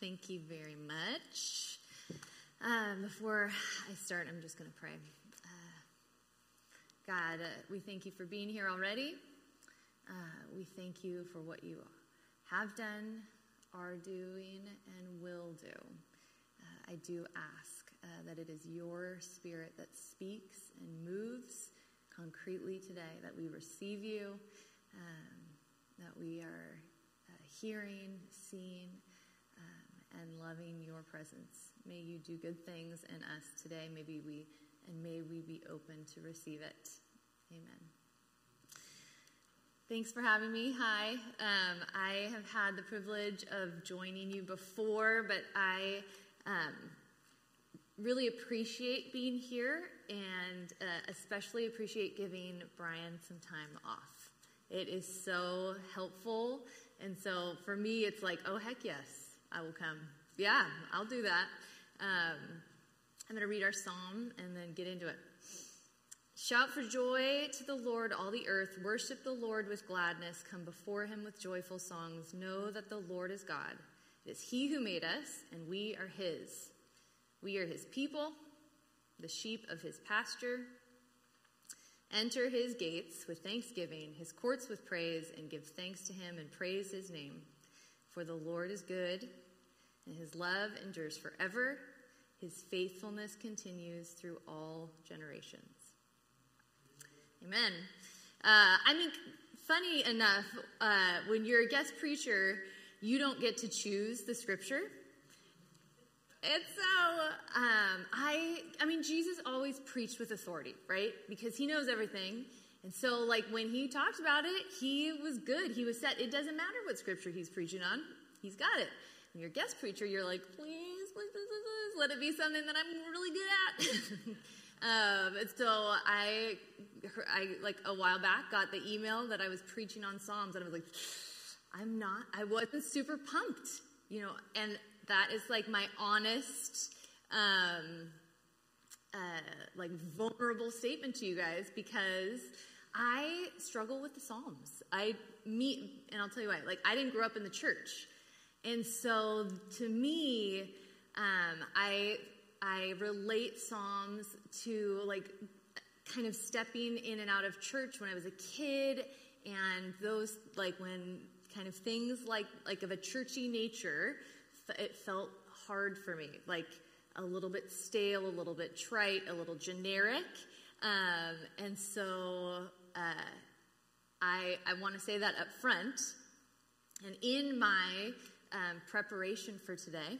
Thank you very much. Before I start, I'm just going to pray. God, we thank you for being here already. We thank you for what you have done, are doing, and will do. I do ask that it is your Spirit that speaks and moves concretely today, that we receive you, that we are hearing, seeing, and loving your presence. May you do good things in us today. May we be open to receive it. Amen. Thanks for having me. Hi. I have had the privilege of joining you before, but I really appreciate being here and especially appreciate giving Brian some time off. It is so helpful. And so for me, it's like, oh, heck yes, I will come. Yeah, I'll do that. I'm going to read our psalm and then get into it. Shout for joy to the Lord, all the earth. Worship the Lord with gladness. Come before him with joyful songs. Know that the Lord is God. It is he who made us, and we are his. We are his people, the sheep of his pasture. Enter his gates with thanksgiving, his courts with praise, and give thanks to him and praise his name. For the Lord is good, and his love endures forever. His faithfulness continues through all generations. Amen. Funny enough, when you're a guest preacher, you don't get to choose the scripture. And so, Jesus always preached with authority, right? Because he knows everything. And so, when he talked about it, he was good. He was set. It doesn't matter what scripture he's preaching on. He's got it. When you're a guest preacher, you're like, please, let it be something that I'm really good at. And so I a while back, got the email that I was preaching on Psalms. And I was like, I wasn't super pumped, and that is my honest, vulnerable statement to you guys, because I struggle with the Psalms. And I'll tell you why. I didn't grow up in the church, and so to me, I relate Psalms to kind of stepping in and out of church when I was a kid, and those when kind of things of a churchy nature. It felt hard for me, a little bit stale, a little bit trite, a little generic. And so I want to say that up front. And in my preparation for today,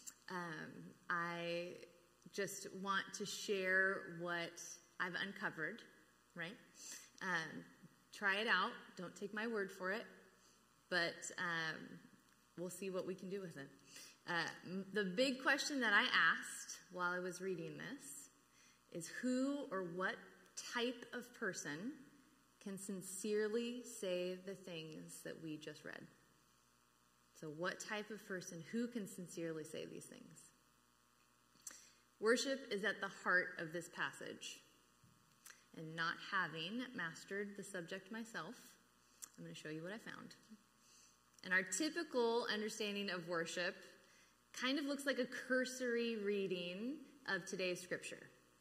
I just want to share what I've uncovered, right? Try it out. Don't take my word for it. But we'll see what we can do with it. The big question that I asked while I was reading this is, who or what type of person can sincerely say the things that we just read? So what type of person, who can sincerely say these things? Worship is at the heart of this passage. And not having mastered the subject myself, I'm going to show you what I found. And our typical understanding of worship kind of looks like a cursory reading of today's scripture.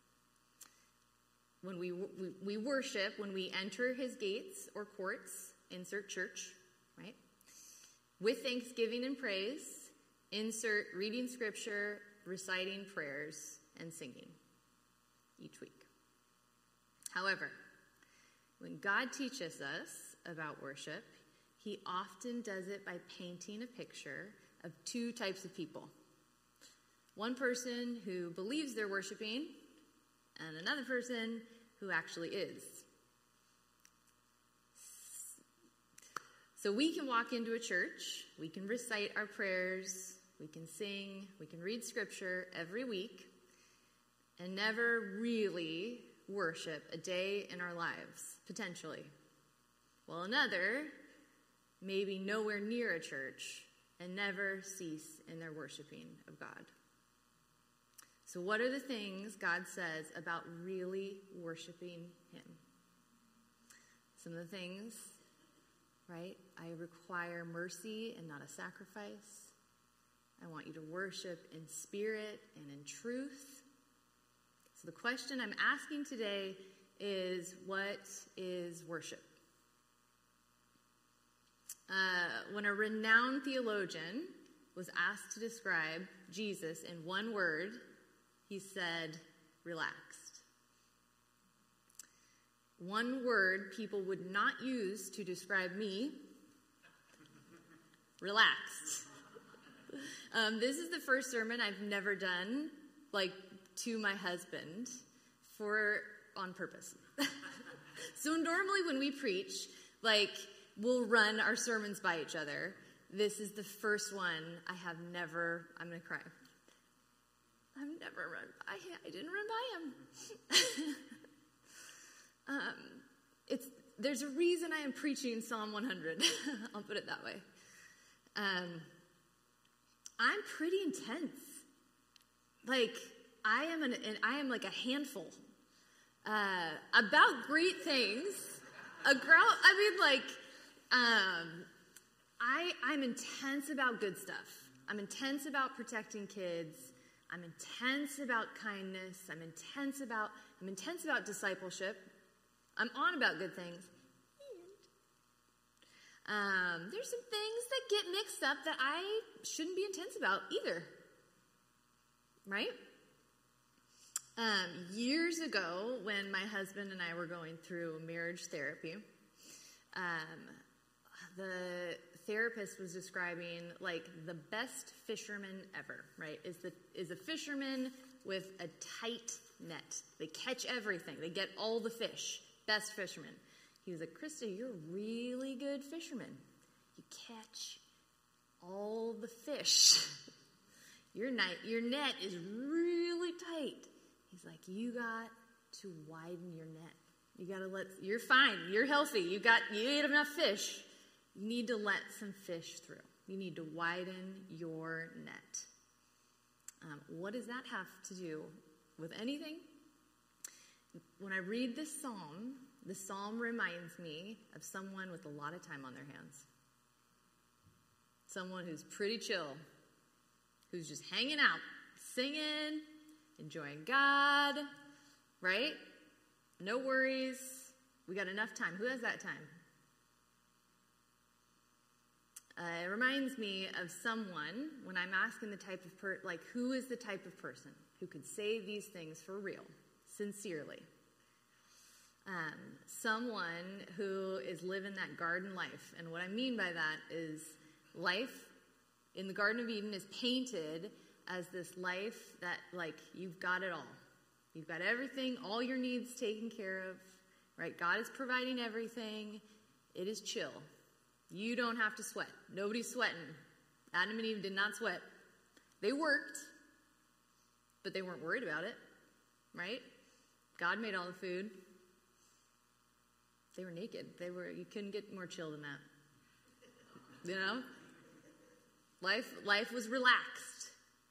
When we worship, when we enter his gates or courts, insert church, right? With thanksgiving and praise, insert reading scripture, reciting prayers, and singing each week. However, when God teaches us about worship, he often does it by painting a picture of two types of people. One person who believes they're worshiping, and another person who actually is. So we can walk into a church, we can recite our prayers, we can sing, we can read scripture every week, and never really worship a day in our lives, potentially. While another, maybe nowhere near a church, and never cease in their worshiping of God. So what are the things God says about really worshiping him? Some of the things, right? I require mercy and not a sacrifice. I want you to worship in spirit and in truth. So the question I'm asking today is, what is worship? When a renowned theologian was asked to describe Jesus in one word, he said, relaxed. One word people would not use to describe me, relaxed. This is the first sermon I've never done, to my husband on purpose. So normally when we preach, we'll run our sermons by each other. This is the first one I'm going to cry. I didn't run by him. There's a reason I am preaching Psalm 100. I'll put it that way. I'm pretty intense. I am like a handful. About great things. I'm intense about good stuff. I'm intense about protecting kids. I'm intense about kindness. I'm intense about discipleship. I'm on about good things. And there's some things that get mixed up that I shouldn't be intense about either. Right? Years ago, when my husband and I were going through marriage therapy, the therapist was describing the best fisherman ever, right? Is a fisherman with a tight net. They catch everything. They get all the fish. Best fisherman. He was like, Krista, you're a really good fisherman. You catch all the fish. Your net is really tight. He's like, you got to widen your net. You're fine. You're healthy. You ate enough fish. You need to let some fish through. You need to widen your net. What does that have to do with anything? When I read this psalm, the psalm reminds me of someone with a lot of time on their hands. Someone who's pretty chill, who's just hanging out, singing, enjoying God, right? No worries. We got enough time. Who has that time? It reminds me of someone when I'm asking the type of who is the type of person who could say these things for real, sincerely. Someone who is living that garden life. And what I mean by that is life in the Garden of Eden is painted as this life that you've got it all. You've got everything, all your needs taken care of, right? God is providing everything. It is chill. You don't have to sweat. Nobody's sweating. Adam and Eve did not sweat. They worked, but they weren't worried about it, right? God made all the food. They were naked. You couldn't get more chill than that. You know? Life was relaxed.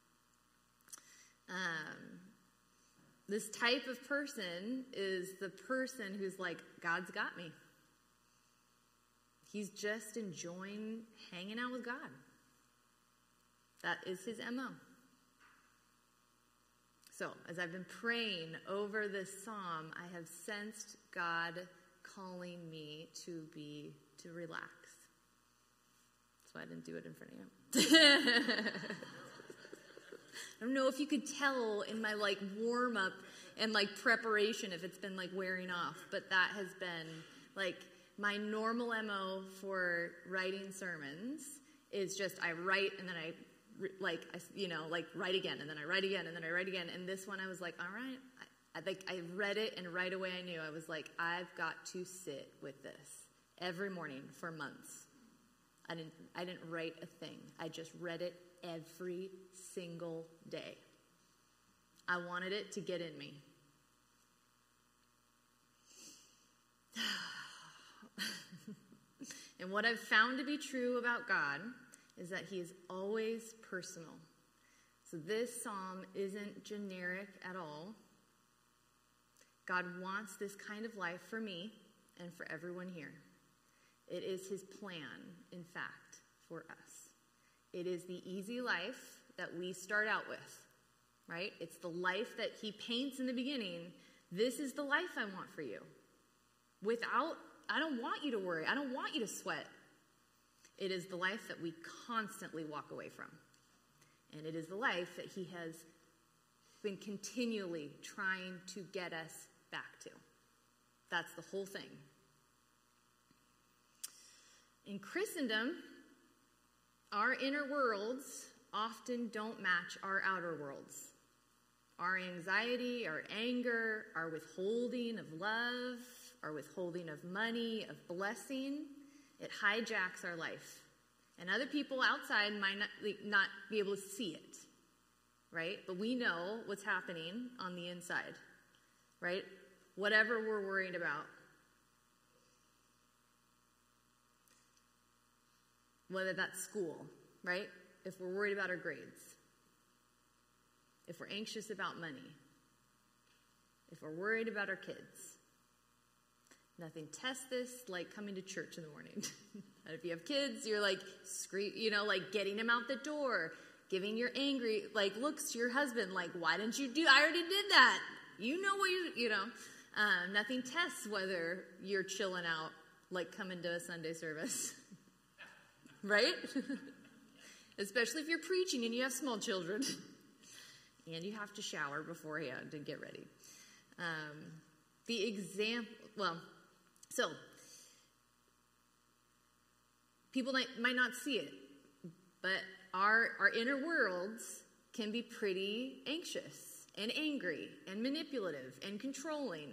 This type of person is the person who's like, God's got me. He's just enjoying hanging out with God. That is his MO. So, as I've been praying over this psalm, I have sensed God calling me to relax. That's why I didn't do it in front of you. I don't know if you could tell in my warm-up and preparation if it's been wearing off, but that has been my normal MO for writing sermons is just I write and then I write again and then I write again and then I write again. And this one I was like, all right, I read it and right away I knew. I was like, I've got to sit with this every morning for months. I didn't write a thing. I just read it every single day. I wanted it to get in me. And what I've found to be true about God is that he is always personal. So this psalm isn't generic at all. God wants this kind of life for me and for everyone here. It is his plan, in fact, for us. It is the easy life that we start out with, right? It's the life that he paints in the beginning. This is the life I want for you. I don't want you to worry. I don't want you to sweat. It is the life that we constantly walk away from. And it is the life that he has been continually trying to get us back to. That's the whole thing. In Christendom, our inner worlds often don't match our outer worlds. Our anxiety, our anger, our withholding of love, our withholding of money, of blessing, it hijacks our life. And other people outside might not be able to see it, right? But we know what's happening on the inside, right? Whatever we're worried about. Whether that's school, right? If we're worried about our grades. If we're anxious about money. If we're worried about our kids. Nothing tests this like coming to church in the morning. And if you have kids, you're like, like getting them out the door, giving your angry, looks to your husband, like, why didn't you I already did that. You know what nothing tests whether you're chilling out, like coming to a Sunday service. Right? Especially if you're preaching and you have small children. And you have to shower beforehand and get ready. So people might not see it, but our inner worlds can be pretty anxious and angry and manipulative and controlling.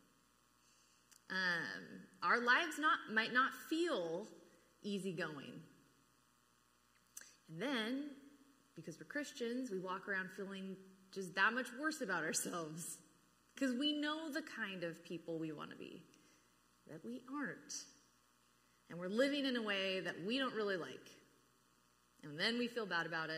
Our lives might not feel easygoing. And then, because we're Christians, we walk around feeling just that much worse about ourselves. Because we know the kind of people we want to be. That we aren't. And we're living in a way that we don't really like. And then we feel bad about it.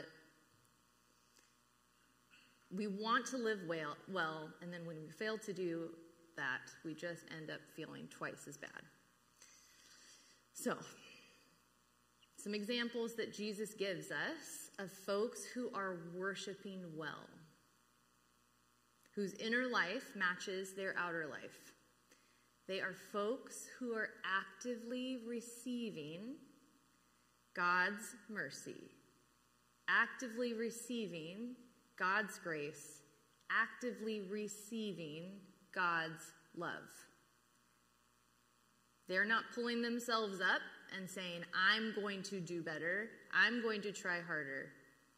We want to live well, and then when we fail to do that, we just end up feeling twice as bad. So, some examples that Jesus gives us of folks who are worshiping well, whose inner life matches their outer life. They are folks who are actively receiving God's mercy, actively receiving God's grace, actively receiving God's love. They're not pulling themselves up and saying, I'm going to do better, I'm going to try harder.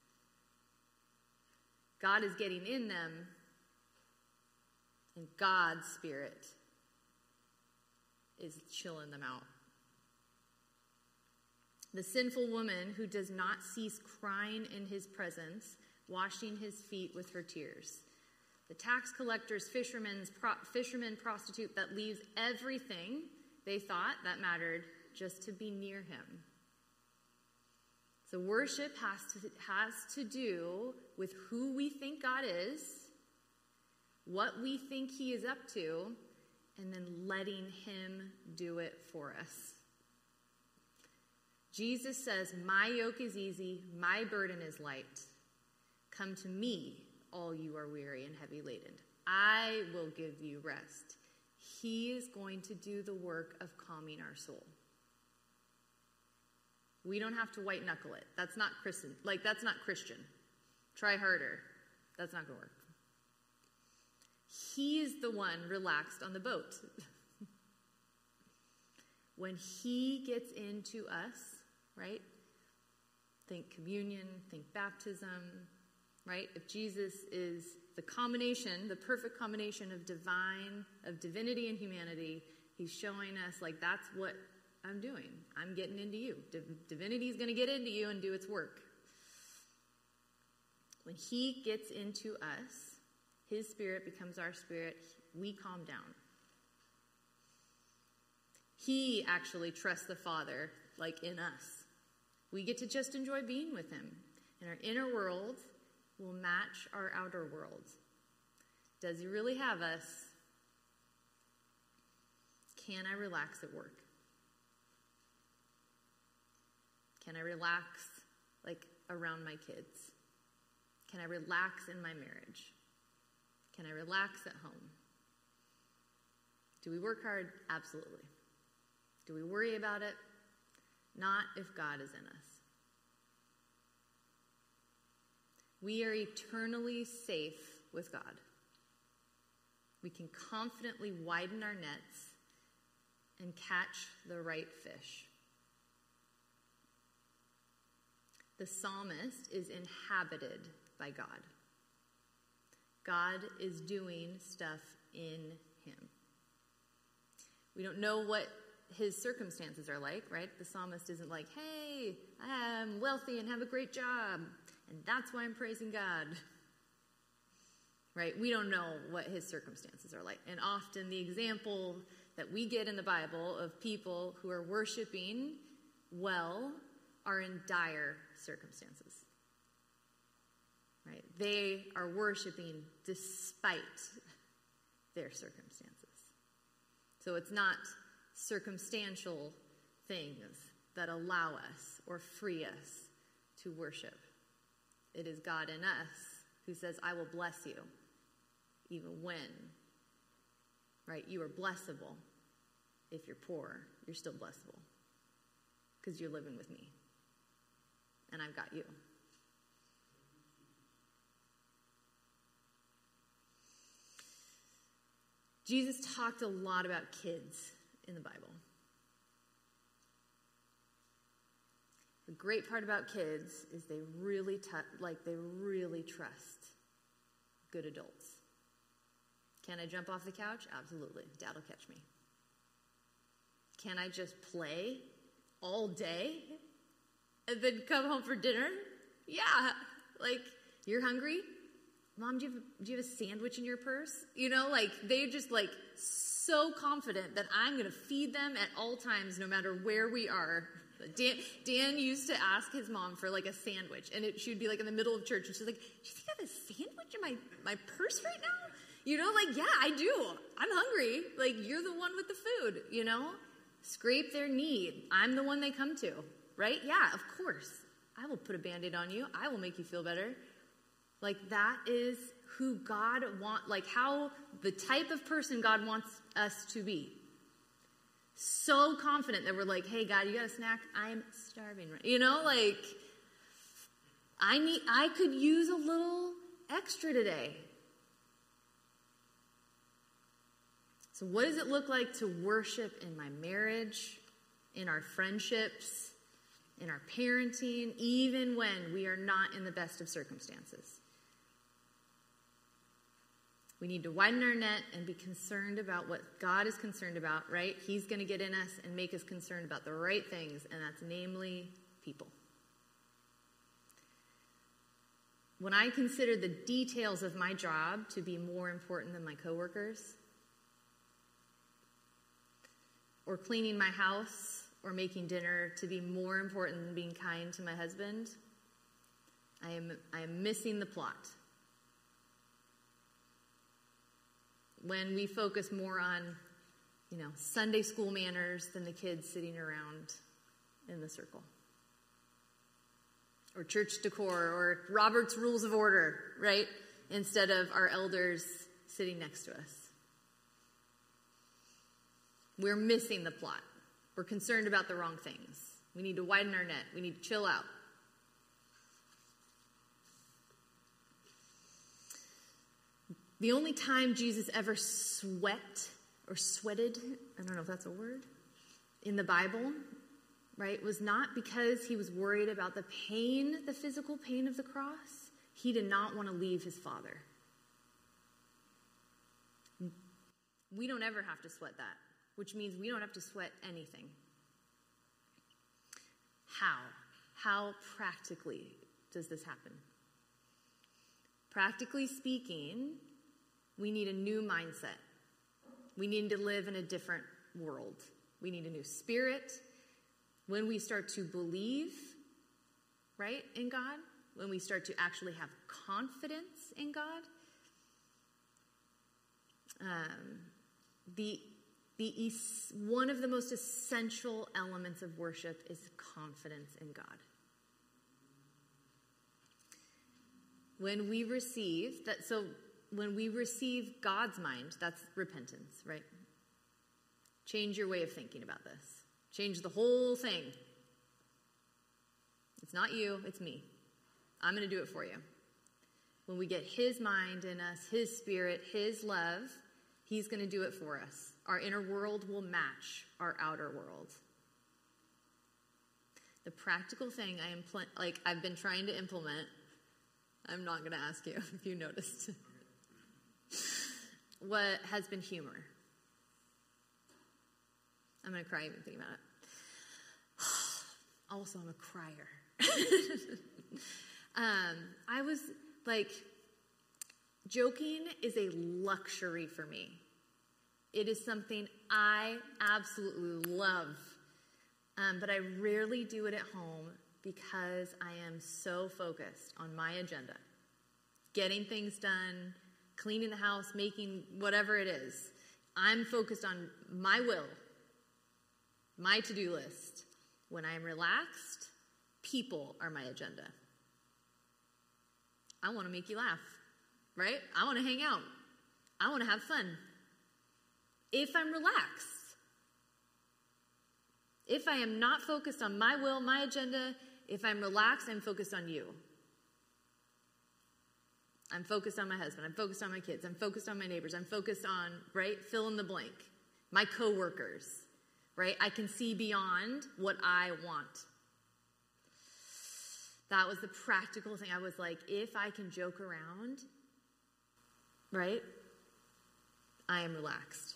God is getting in them, and God's Spirit is chilling them out. The sinful woman who does not cease crying in his presence, washing his feet with her tears. The tax collector's fisherman prostitute that leaves everything they thought that mattered just to be near him. So worship has to do with who we think God is, what we think he is up to, and then letting him do it for us. Jesus says, my yoke is easy, my burden is light. Come to me, all you are weary and heavy laden. I will give you rest. He is going to do the work of calming our soul. We don't have to white knuckle it. That's not Christian. That's not Christian. Try harder. That's not going to work. He is the one relaxed on the boat. When he gets into us, right? Think communion, think baptism, right? If Jesus is the perfect combination of divinity and humanity, he's showing us, that's what I'm doing. I'm getting into you. Divinity is going to get into you and do its work. When he gets into us, his spirit becomes our spirit. We calm down. He actually trusts the Father, in us. We get to just enjoy being with him. And our inner world will match our outer world. Does he really have us? Can I relax at work? Can I relax, around my kids? Can I relax in my marriage? Can I relax at home? Do we work hard? Absolutely. Do we worry about it? Not if God is in us. We are eternally safe with God. We can confidently widen our nets and catch the right fish. The psalmist is inhabited by God. God is doing stuff in him. We don't know what his circumstances are like, right? The psalmist isn't like, hey, I'm wealthy and have a great job, and that's why I'm praising God. Right? We don't know what his circumstances are like. And often the example that we get in the Bible of people who are worshiping well are in dire circumstances. Right? They are worshiping despite their circumstances. So it's not circumstantial things that allow us or free us to worship. It is God in us who says, I will bless you, even when, right, you are blessable. If you're poor, you're still blessable because you're living with me, and I've got you. Jesus talked a lot about kids in the Bible. The great part about kids is they really trust good adults. Can I jump off the couch? Absolutely. Dad will catch me. Can I just play all day and then come home for dinner? Yeah. Like, you're hungry? Mom, do you have a sandwich in your purse? You know, like, they're just, like, so confident that I'm going to feed them at all times, no matter where we are. Dan used to ask his mom for, like, a sandwich, and she would be, like, in the middle of church, and she's like, do you think I have a sandwich in my purse right now? You know, like, yeah, I do. I'm hungry. Like, you're the one with the food, you know? Scrape their knee. I'm the one they come to, right? Yeah, of course. I will put a Band-Aid on you. I will make you feel better. Like, that is who God how the type of person God wants us to be. So confident that we're like, hey, God, you got a snack? I'm starving, right? You know, like, I could use a little extra today. So what does it look like to worship in my marriage, in our friendships, in our parenting, even when we are not in the best of circumstances? We need to widen our net and be concerned about what God is concerned about, right? He's going to get in us and make us concerned about the right things, and that's namely people. When I consider the details of my job to be more important than my coworkers, or cleaning my house or making dinner to be more important than being kind to my husband, I am missing the plot. When we focus more on, Sunday school manners than the kids sitting around in the circle. Or church decor, or Robert's Rules of Order, right? Instead of our elders sitting next to us. We're missing the plot. We're concerned about the wrong things. We need to widen our net. We need to chill out. The only time Jesus ever sweated, I don't know if that's a word, in the Bible, right, was not because he was worried about the pain, the physical pain of the cross. He did not want to leave his Father. We don't ever have to sweat that, which means we don't have to sweat anything. How practically does this happen? Practically speaking, we need a new mindset. We need to live in a different world. We need a new spirit. When we start to believe, right, in God, when we start to actually have confidence in God, one of the most essential elements of worship is confidence in God. when we receive that, so when we receive God's mind, that's repentance, right? Change your way of thinking about this. Change the whole thing. It's not you, it's me. I'm going to do it for you. When we get his mind in us, his spirit, his love, he's going to do it for us. Our inner world will match our outer world. The practical thing I've been trying to implement, I'm not going to ask you if you noticed, what has been humor. I'm going to cry even thinking about it. Also, I'm a crier. I was like, joking is a luxury for me. It is something I absolutely love. But I rarely do it at home because I am so focused on my agenda. Getting things done, cleaning the house, making whatever it is. I'm focused on my will, my to-do list. When I'm relaxed, people are my agenda. I want to make you laugh, right? I want to hang out. I want to have fun. If I'm relaxed, if I am not focused on my will, my agenda, if I'm relaxed, I'm focused on you. I'm focused on my husband. I'm focused on my kids. I'm focused on my neighbors. I'm focused on, right, fill in the blank. My coworkers, right? I can see beyond what I want. That was the practical thing. I was like, if I can joke around, right, I am relaxed.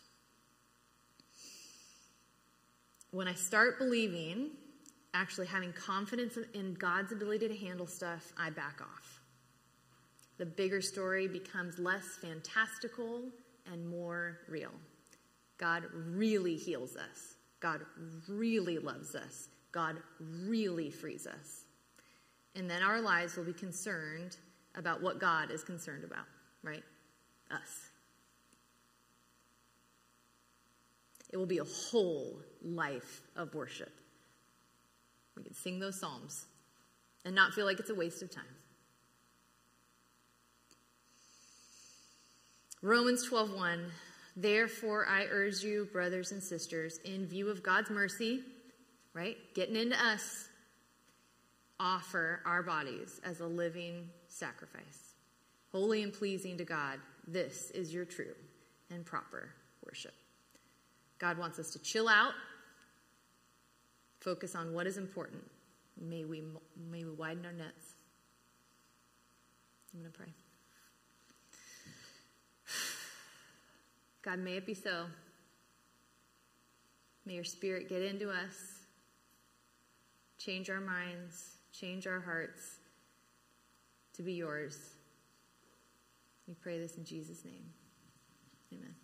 When I start believing, actually having confidence in God's ability to handle stuff, I back off. The bigger story becomes less fantastical and more real. God really heals us. God really loves us. God really frees us. And then our lives will be concerned about what God is concerned about, right? Us. It will be a whole life of worship. We can sing those psalms and not feel like it's a waste of time. Romans 12:1, therefore I urge you, brothers and sisters, in view of God's mercy, right, getting into us, offer our bodies as a living sacrifice, holy and pleasing to God. This is your true and proper worship. God wants us to chill out, focus on what is important. May we widen our nets. I'm going to pray. God, may it be so. May your spirit get into us, change our minds, change our hearts to be yours. We pray this in Jesus' name. Amen.